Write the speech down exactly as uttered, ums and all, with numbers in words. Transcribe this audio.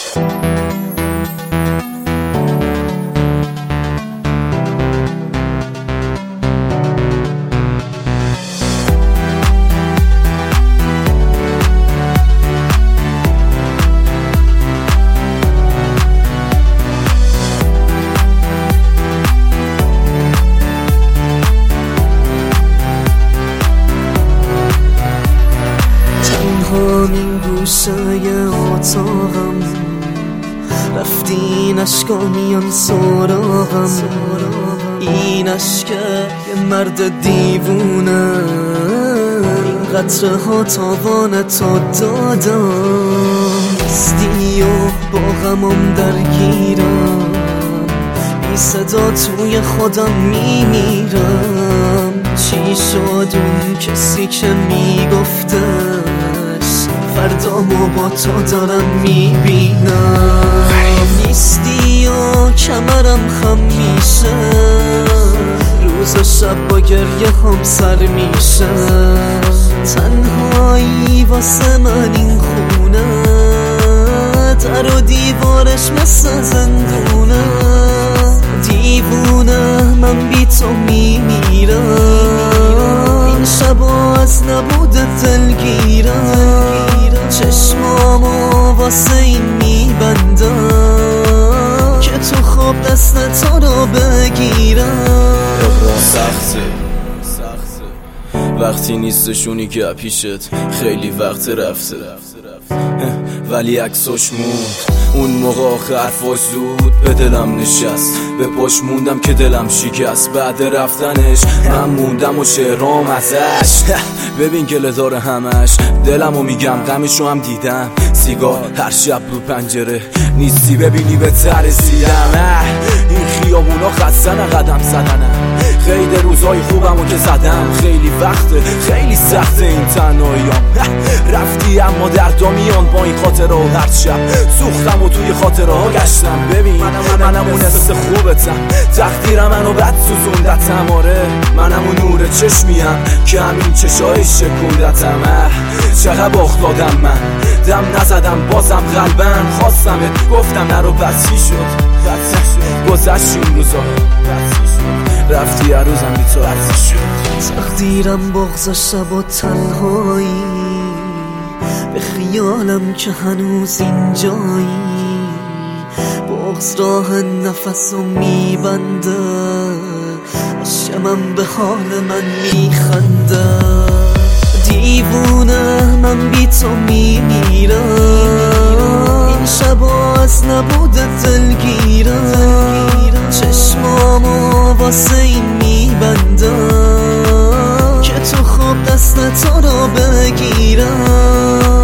همین گوشه اتاقم رفتین اشکا میان سراغم، این اشکه یه مرد دیوونه، این قطره ها تاوان تو دادم، نیستی و با غمم درگیرم، بی صدا توی خودم میمیرم. چی شد اون کسی که میگفتش فردامو با تو دارم میبینم، نیستی و کمرم خم میشه، روز و شب با گریه هم سر میشه، تنهایی واسه من این خونه، در و دیوارش مثل زندونه، دیوونه من بی تو میمیرم، این شبا از نبود دلگیرم، چشمامو واسه این میبندم که تو خواب دست تو رو بگیرم. سخته وقتی نیستشونی که پیشت خیلی وقت رفته، ولی عکسش موند اون موقع حرفاش زود به دلم نشست، به پاش موندم که دلم شکست، بعد رفتنش من موندم و شعرام ازش. ببین گله داره همش، دلمو میگم غمشو هم دیدم، سیگار هر شب رو پنجره نیستی ببینی به ترسیدم. این خیابونا خستن قدم زدنم، خیلی روزای خوبمو که زدم، خیلی وقته خیلی سخته این تنهاییام، رفتی اما دردا میان با این خاطره و هر شب سوختم و توی خاطره ها گشتم. ببین منم اون احساس خوبتم، تقدیر منو بد سوزوندتم، آره منم اون نور چشمیم که همین چشای شکوندتم. چقدر باخت دادم من، دم نزدم بازم قلبم خواستمت گفتم نرو، بس چی شد گذشت این روزا، رفتی هر روزم بی تو عزیز شد. تقدیرم بغض شب و تنهایی، به خیالم که هنوز اینجایی، بغض راه نفس رو میبنده، عشق من به حال من میخنده، دیوونه من بی تو میمیرم، این شبا از نبود دلگیرم، چشمامو واسه این میبندم که تو خواب دست تو رو بگیرم.